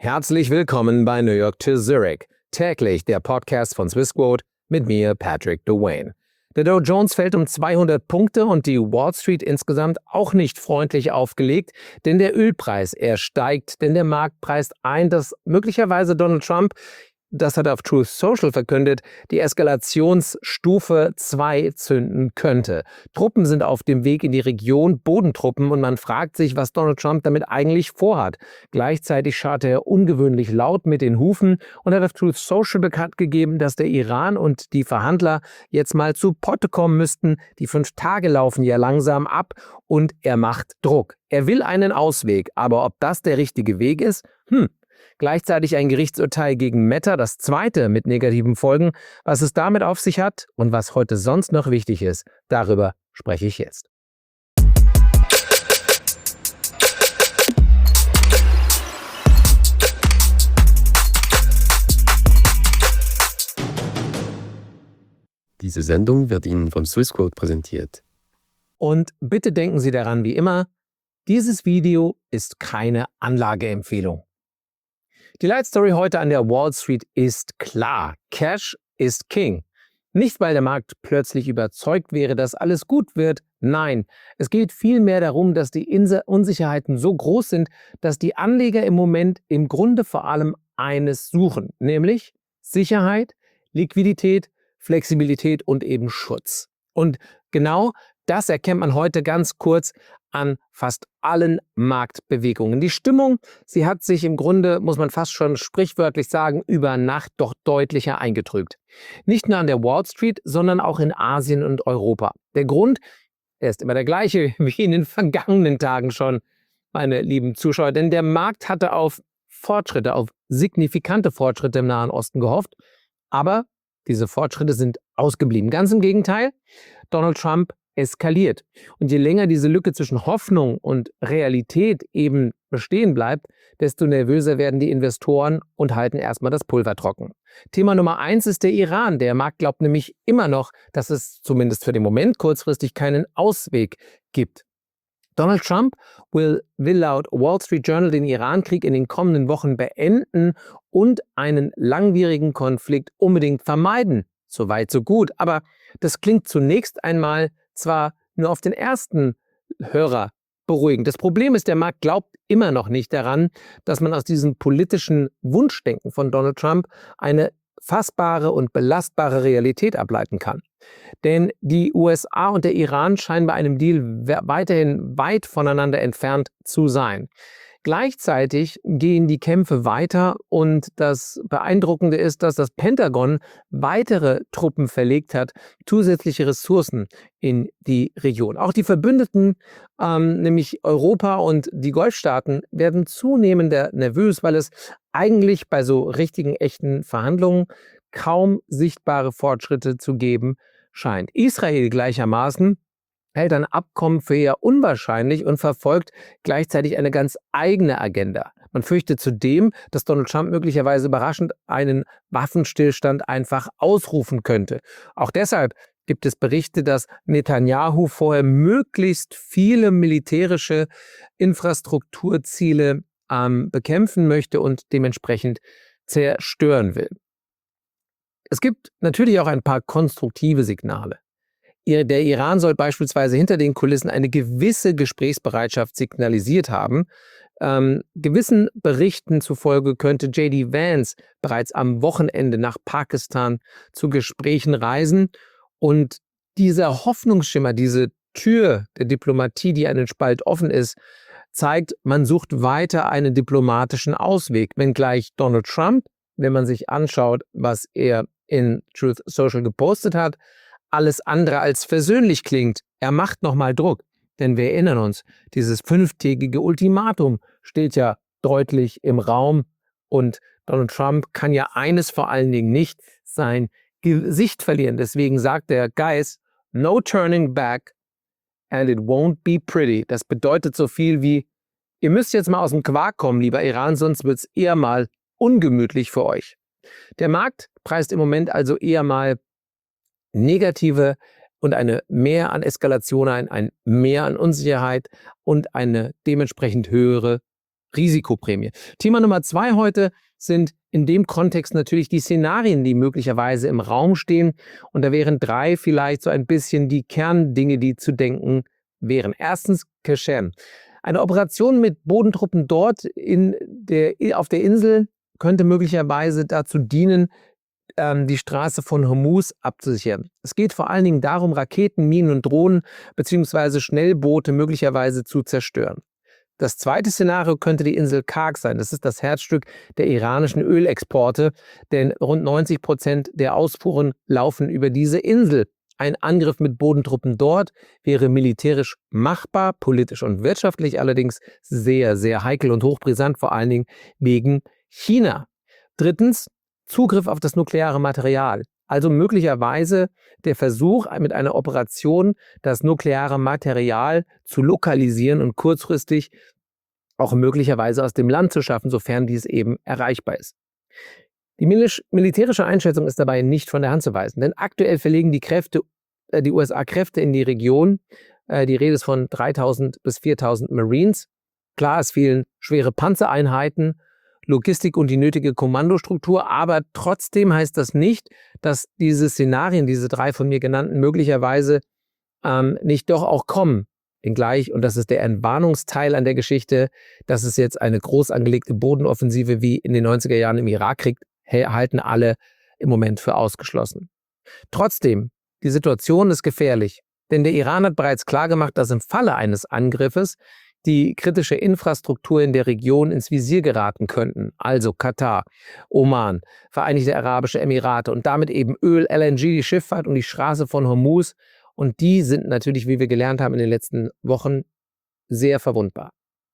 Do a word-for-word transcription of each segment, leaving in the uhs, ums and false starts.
Herzlich willkommen bei New York to Zurich. Täglich der Podcast von Swissquote mit mir, Patrick Dwayne. Der Dow Jones fällt um zweihundert Punkte und die Wall Street insgesamt auch nicht freundlich aufgelegt, denn der Ölpreis, er steigt, denn der Markt preist ein, dass möglicherweise Donald Trump, das hat er auf Truth Social verkündet, die Eskalationsstufe zwei zünden könnte. Truppen sind auf dem Weg in die Region, Bodentruppen, und man fragt sich, was Donald Trump damit eigentlich vorhat. Gleichzeitig scharrte er ungewöhnlich laut mit den Hufen und hat auf Truth Social bekannt gegeben, dass der Iran und die Verhandler jetzt mal zu Potte kommen müssten. Die fünf Tage laufen ja langsam ab und er macht Druck. Er will einen Ausweg, aber ob das der richtige Weg ist? Hm. Gleichzeitig ein Gerichtsurteil gegen Meta, das zweite mit negativen Folgen. Was es damit auf sich hat und was heute sonst noch wichtig ist, darüber spreche ich jetzt. Diese Sendung wird Ihnen von Swissquote präsentiert. Und bitte denken Sie daran, wie immer, dieses Video ist keine Anlageempfehlung. Die Leitstory heute an der Wall Street ist klar. Cash ist King. Nicht, weil der Markt plötzlich überzeugt wäre, dass alles gut wird. Nein, es geht vielmehr darum, dass die Unsicherheiten so groß sind, dass die Anleger im Moment im Grunde vor allem eines suchen, nämlich Sicherheit, Liquidität, Flexibilität und eben Schutz. Und genau das erkennt man heute ganz kurz an fast allen Marktbewegungen. Die Stimmung, sie hat sich im Grunde, muss man fast schon sprichwörtlich sagen, über Nacht doch deutlicher eingetrübt. Nicht nur an der Wall Street, sondern auch in Asien und Europa. Der Grund, er ist immer der gleiche wie in den vergangenen Tagen schon, meine lieben Zuschauer, denn der Markt hatte auf Fortschritte, auf signifikante Fortschritte im Nahen Osten gehofft, aber diese Fortschritte sind ausgeblieben. Ganz im Gegenteil, Donald Trump eskaliert. Und je länger diese Lücke zwischen Hoffnung und Realität eben bestehen bleibt, desto nervöser werden die Investoren und halten erstmal das Pulver trocken. Thema Nummer eins ist der Iran. Der Markt glaubt nämlich immer noch, dass es zumindest für den Moment kurzfristig keinen Ausweg gibt. Donald Trump will, will laut Wall Street Journal den Iran-Krieg in den kommenden Wochen beenden und einen langwierigen Konflikt unbedingt vermeiden. So weit, so gut. Aber das klingt zunächst einmal zwar nur auf den ersten Hörer beruhigend. Das Problem ist, der Markt glaubt immer noch nicht daran, dass man aus diesem politischen Wunschdenken von Donald Trump eine fassbare und belastbare Realität ableiten kann. Denn die U S A und der Iran scheinen bei einem Deal weiterhin weit voneinander entfernt zu sein. Gleichzeitig gehen die Kämpfe weiter und das Beeindruckende ist, dass das Pentagon weitere Truppen verlegt hat, zusätzliche Ressourcen in die Region. Auch die Verbündeten, ähm, nämlich Europa und die Golfstaaten, werden zunehmend nervös, weil es eigentlich bei so richtigen, echten Verhandlungen kaum sichtbare Fortschritte zu geben scheint. Israel gleichermaßen hält ein Abkommen für eher unwahrscheinlich und verfolgt gleichzeitig eine ganz eigene Agenda. Man fürchtet zudem, dass Donald Trump möglicherweise überraschend einen Waffenstillstand einfach ausrufen könnte. Auch deshalb gibt es Berichte, dass Netanyahu vorher möglichst viele militärische Infrastrukturziele ähm, bekämpfen möchte und dementsprechend zerstören will. Es gibt natürlich auch ein paar konstruktive Signale. Der Iran soll beispielsweise hinter den Kulissen eine gewisse Gesprächsbereitschaft signalisiert haben. Ähm, gewissen Berichten zufolge könnte J D Vance bereits am Wochenende nach Pakistan zu Gesprächen reisen. Und dieser Hoffnungsschimmer, diese Tür der Diplomatie, die einen Spalt offen ist, zeigt, man sucht weiter einen diplomatischen Ausweg. Wenngleich Donald Trump, wenn man sich anschaut, was er in Truth Social gepostet hat, alles andere als versöhnlich klingt. Er macht nochmal Druck. Denn wir erinnern uns, dieses fünftägige Ultimatum steht ja deutlich im Raum. Und Donald Trump kann ja eines vor allen Dingen nicht, sein Gesicht verlieren. Deswegen sagt er, Guys, no turning back and it won't be pretty. Das bedeutet so viel wie, ihr müsst jetzt mal aus dem Quark kommen, lieber Iran, sonst wird es eher mal ungemütlich für euch. Der Markt preist im Moment also eher mal negative und eine Mehr an Eskalation ein, ein Mehr an Unsicherheit und eine dementsprechend höhere Risikoprämie. Thema Nummer zwei heute sind in dem Kontext natürlich die Szenarien, die möglicherweise im Raum stehen. Und da wären drei vielleicht so ein bisschen die Kerndinge, die zu denken wären. Erstens Kashan. Eine Operation mit Bodentruppen dort in der, auf der Insel könnte möglicherweise dazu dienen, ähm, die Straße von Hormuz abzusichern. Es geht vor allen Dingen darum, Raketen, Minen und Drohnen bzw. Schnellboote möglicherweise zu zerstören. Das zweite Szenario könnte die Insel Karg sein. Das ist das Herzstück der iranischen Ölexporte, denn rund neunzig Prozent der Ausfuhren laufen über diese Insel. Ein Angriff mit Bodentruppen dort wäre militärisch machbar, politisch und wirtschaftlich allerdings sehr, sehr heikel und hochbrisant, vor allen Dingen wegen China. Drittens, Zugriff auf das nukleare Material. Also möglicherweise der Versuch, mit einer Operation das nukleare Material zu lokalisieren und kurzfristig auch möglicherweise aus dem Land zu schaffen, sofern dies eben erreichbar ist. Die militärische Einschätzung ist dabei nicht von der Hand zu weisen, denn aktuell verlegen die Kräfte, äh, die U S A Kräfte in die Region. Äh, die Rede ist von dreitausend bis viertausend Marines. Klar, es fehlen schwere Panzereinheiten, Logistik und die nötige Kommandostruktur, aber trotzdem heißt das nicht, dass diese Szenarien, diese drei von mir genannten, möglicherweise ähm, nicht doch auch kommen. Wenngleich, und das ist der Entwarnungsteil an der Geschichte, dass es jetzt eine groß angelegte Bodenoffensive wie in den neunziger Jahren im Irak kriegt, halten alle im Moment für ausgeschlossen. Trotzdem, die Situation ist gefährlich, denn der Iran hat bereits klargemacht, dass im Falle eines Angriffes die kritische Infrastruktur in der Region ins Visier geraten könnten, also Katar, Oman, Vereinigte Arabische Emirate und damit eben Öl, L N G, die Schifffahrt und die Straße von Hormuz. Und die sind natürlich, wie wir gelernt haben in den letzten Wochen, sehr verwundbar.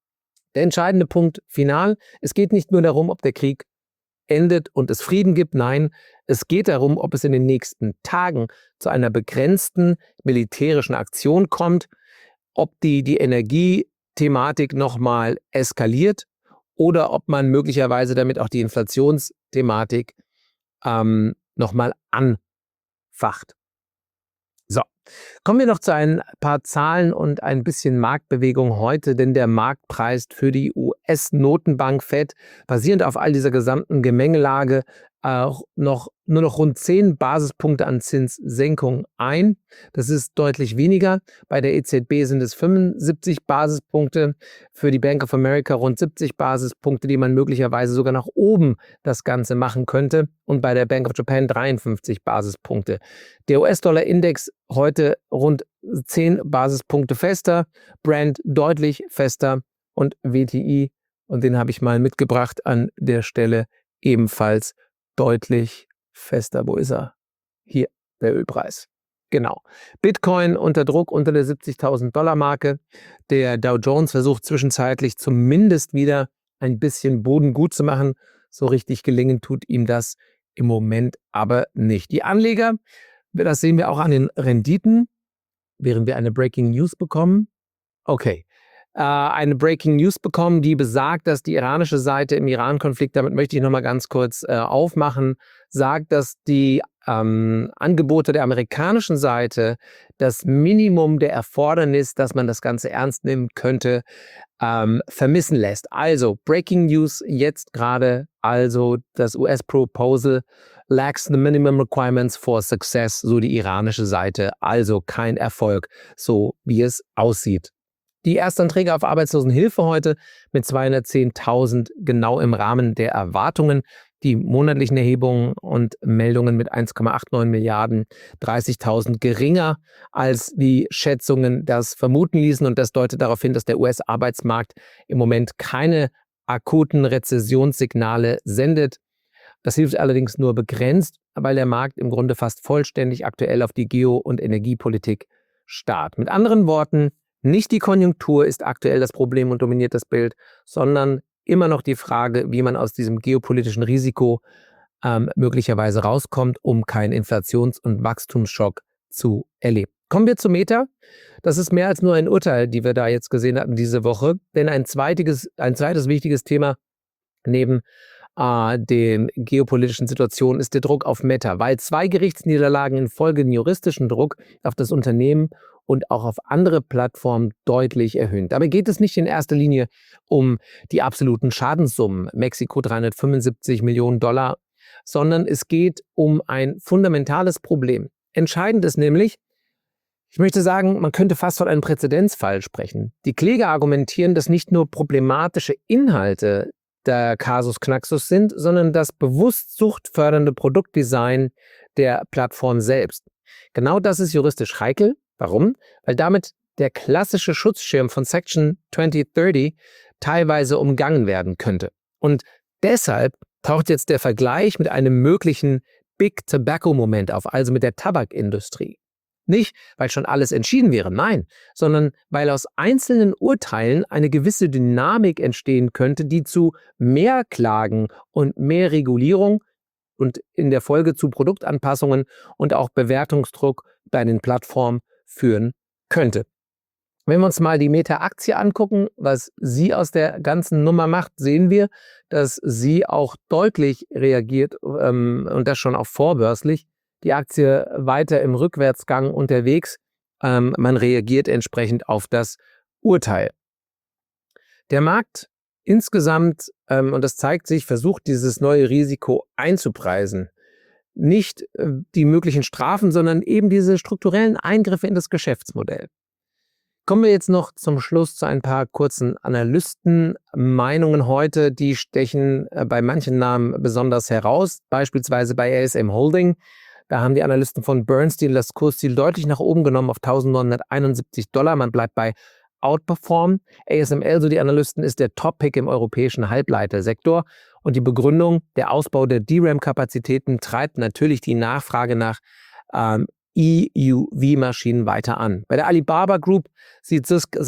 Der entscheidende Punkt final, es geht nicht nur darum, ob der Krieg endet und es Frieden gibt, nein, es geht darum, ob es in den nächsten Tagen zu einer begrenzten militärischen Aktion kommt, ob die, die Energiethematik nochmal eskaliert oder ob man möglicherweise damit auch die Inflationsthematik ähm, nochmal anfacht. So, kommen wir noch zu ein paar Zahlen und ein bisschen Marktbewegung heute, denn der Markt preist für die U S-Notenbank Fed basierend auf all dieser gesamten Gemengelage äh, noch, nur noch rund zehn Basispunkte an Zinssenkung ein. Das ist deutlich weniger. Bei der E Z B sind es fünfundsiebzig Basispunkte, für die Bank of America rund siebzig Basispunkte, die man möglicherweise sogar nach oben das Ganze machen könnte. Und bei der Bank of Japan dreiundfünfzig Basispunkte. Der U S-Dollar-Index heute rund zehn Basispunkte fester, Brent deutlich fester und W T I, und den habe ich mal mitgebracht an der Stelle, ebenfalls deutlich fester. Wo ist er? Hier, der Ölpreis. Genau. Bitcoin unter Druck unter der siebzigtausend Dollar Marke. Der Dow Jones versucht zwischenzeitlich zumindest wieder ein bisschen Boden gut zu machen. So richtig gelingen tut ihm das im Moment aber nicht. Die Anleger, das sehen wir auch an den Renditen, während wir eine Breaking News bekommen. Okay. Äh, eine Breaking News bekommen, die besagt, dass die iranische Seite im Iran-Konflikt, damit möchte ich nochmal ganz kurz äh, aufmachen, sagt, dass die ähm, Angebote der amerikanischen Seite das Minimum der Erfordernis, dass man das Ganze ernst nehmen könnte, ähm, vermissen lässt. Also Breaking News jetzt gerade, also das U S-Proposal lacks the minimum requirements for success, so die iranische Seite, also kein Erfolg, so wie es aussieht. Die Erstanträge auf Arbeitslosenhilfe heute mit zweihundertzehntausend genau im Rahmen der Erwartungen. Die monatlichen Erhebungen und Meldungen mit eins Komma neunundachtzig Milliarden, dreißigtausend geringer als die Schätzungen das vermuten ließen. Und das deutet darauf hin, dass der U S-Arbeitsmarkt im Moment keine akuten Rezessionssignale sendet. Das hilft allerdings nur begrenzt, weil der Markt im Grunde fast vollständig aktuell auf die Geo- und Energiepolitik starrt. Mit anderen Worten, nicht die Konjunktur ist aktuell das Problem und dominiert das Bild, sondern immer noch die Frage, wie man aus diesem geopolitischen Risiko ähm, möglicherweise rauskommt, um keinen Inflations- und Wachstumsschock zu erleben. Kommen wir zu Meta. Das ist mehr als nur ein Urteil, die wir da jetzt gesehen hatten diese Woche, denn ein zweites, ein zweites wichtiges Thema neben äh, den geopolitischen Situationen ist der Druck auf Meta, weil zwei Gerichtsniederlagen in Folge den juristischen Druck auf das Unternehmen und auch auf andere Plattformen deutlich erhöhen. Dabei geht es nicht in erster Linie um die absoluten Schadenssummen, Mexiko dreihundertfünfundsiebzig Millionen Dollar, sondern es geht um ein fundamentales Problem. Entscheidend ist nämlich, ich möchte sagen, man könnte fast von einem Präzedenzfall sprechen. Die Kläger argumentieren, dass nicht nur problematische Inhalte der Kasus Knaxus sind, sondern das bewusst suchtfördernde Produktdesign der Plattform selbst. Genau das ist juristisch heikel. Warum? Weil damit der klassische Schutzschirm von Section zwanzig dreißig teilweise umgangen werden könnte. Und deshalb taucht jetzt der Vergleich mit einem möglichen Big Tobacco-Moment auf, also mit der Tabakindustrie. Nicht, weil schon alles entschieden wäre, nein, sondern weil aus einzelnen Urteilen eine gewisse Dynamik entstehen könnte, die zu mehr Klagen und mehr Regulierung und in der Folge zu Produktanpassungen und auch Bewertungsdruck bei den Plattformen führen könnte. Wenn wir uns mal die Meta-Aktie angucken, was sie aus der ganzen Nummer macht, sehen wir, dass sie auch deutlich reagiert ähm, und das schon auch vorbörslich. Die Aktie weiter im Rückwärtsgang unterwegs. Ähm, man reagiert entsprechend auf das Urteil. Der Markt insgesamt, ähm, und das zeigt sich, versucht dieses neue Risiko einzupreisen. Nicht äh, die möglichen Strafen, sondern eben diese strukturellen Eingriffe in das Geschäftsmodell. Kommen wir jetzt noch zum Schluss zu ein paar kurzen Analystenmeinungen heute. Die stechen äh, bei manchen Namen besonders heraus, beispielsweise bei A S M Holding. Da haben die Analysten von Bernstein das Kursziel deutlich nach oben genommen auf eintausendneunhunderteinundsiebzig Dollar. Man bleibt bei Outperform. A S M L, so die Analysten, ist der Top-Pick im europäischen Halbleitersektor. Und die Begründung, der Ausbau der D RAM-Kapazitäten treibt natürlich die Nachfrage nach ähm, E U V-Maschinen weiter an. Bei der Alibaba Group sieht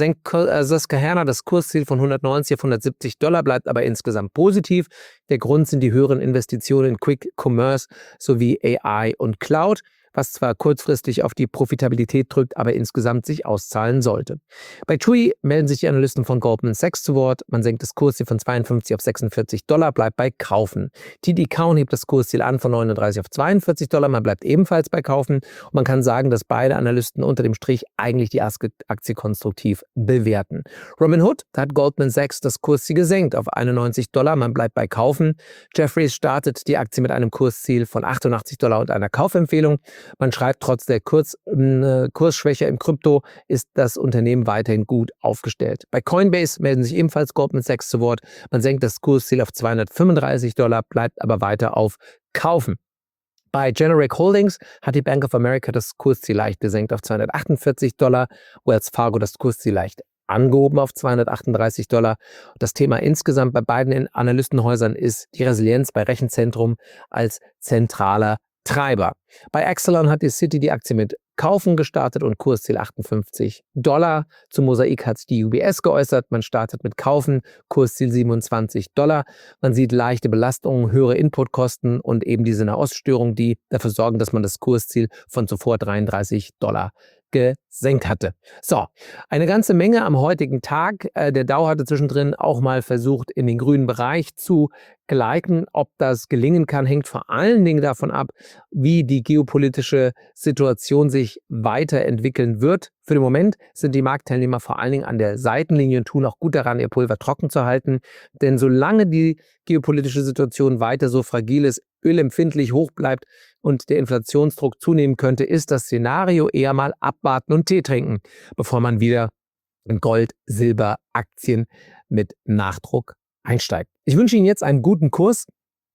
Susquehanna das Kursziel von hundertneunzig auf hundertsiebzig Dollar, bleibt aber insgesamt positiv. Der Grund sind die höheren Investitionen in Quick Commerce sowie A I und Cloud, was zwar kurzfristig auf die Profitabilität drückt, aber insgesamt sich auszahlen sollte. Bei TUI melden sich die Analysten von Goldman Sachs zu Wort. Man senkt das Kursziel von zweiundfünfzig auf sechsundvierzig Dollar, bleibt bei Kaufen. T D Cowen hebt das Kursziel an von neununddreißig auf zweiundvierzig Dollar, man bleibt ebenfalls bei Kaufen. Und man kann sagen, dass beide Analysten unter dem Strich eigentlich die Aktie konstruktiv bewerten. Robinhood, da hat Goldman Sachs das Kursziel gesenkt auf einundneunzig Dollar, man bleibt bei Kaufen. Jefferies startet die Aktie mit einem Kursziel von achtundachtzig Dollar und einer Kaufempfehlung. Man schreibt, trotz der Kurz, äh, Kursschwäche im Krypto ist das Unternehmen weiterhin gut aufgestellt. Bei Coinbase melden sich ebenfalls Goldman Sachs zu Wort. Man senkt das Kursziel auf zweihundertfünfunddreißig Dollar, bleibt aber weiter auf Kaufen. Bei Generic Holdings hat die Bank of America das Kursziel leicht gesenkt auf zweihundertachtundvierzig Dollar, Wells Fargo das Kursziel leicht angehoben auf zweihundertachtunddreißig Dollar. Das Thema insgesamt bei beiden Analystenhäusern ist die Resilienz bei Rechenzentrum als zentraler Treiber. Bei Exelon hat die Citi die Aktie mit Kaufen gestartet und Kursziel achtundfünfzig Dollar. Zu Mosaik hat die U B S geäußert, man startet mit Kaufen, Kursziel siebenundzwanzig Dollar. Man sieht leichte Belastungen, höhere Inputkosten und eben diese Nahoststörung, die dafür sorgen, dass man das Kursziel von zuvor dreiunddreißig Dollar gesenkt hatte. So, eine ganze Menge am heutigen Tag. Äh, der Dow hatte zwischendrin auch mal versucht, in den grünen Bereich zu gleiten. Ob das gelingen kann, hängt vor allen Dingen davon ab, wie die geopolitische Situation sich weiterentwickeln wird. Für den Moment sind die Marktteilnehmer vor allen Dingen an der Seitenlinie und tun auch gut daran, ihr Pulver trocken zu halten. Denn solange die geopolitische Situation weiter so fragil ist, ölempfindlich hoch bleibt und der Inflationsdruck zunehmen könnte, ist das Szenario eher mal abwarten und Tee trinken, bevor man wieder in Gold, Silber, Aktien mit Nachdruck einsteigt. Ich wünsche Ihnen jetzt einen guten Kurs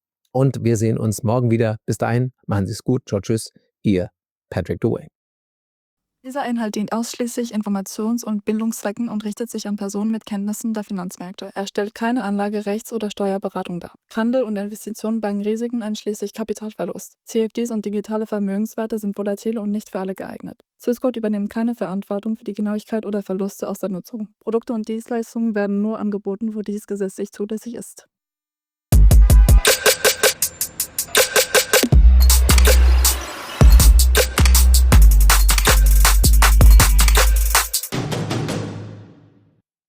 und wir sehen uns morgen wieder. Bis dahin, machen Sie es gut. Ciao, tschüss. Ihr Patrick Dewey. Dieser Inhalt dient ausschließlich Informations- und Bildungszwecken und richtet sich an Personen mit Kenntnissen der Finanzmärkte. Er stellt keine Anlage-, Rechts- oder Steuerberatung dar. Handel und Investitionen bergen Risiken einschließlich Kapitalverlust. C F Ds und digitale Vermögenswerte sind volatil und nicht für alle geeignet. Swissquote übernimmt keine Verantwortung für die Genauigkeit oder Verluste aus der Nutzung. Produkte und Dienstleistungen werden nur angeboten, wo dies gesetzlich zulässig ist.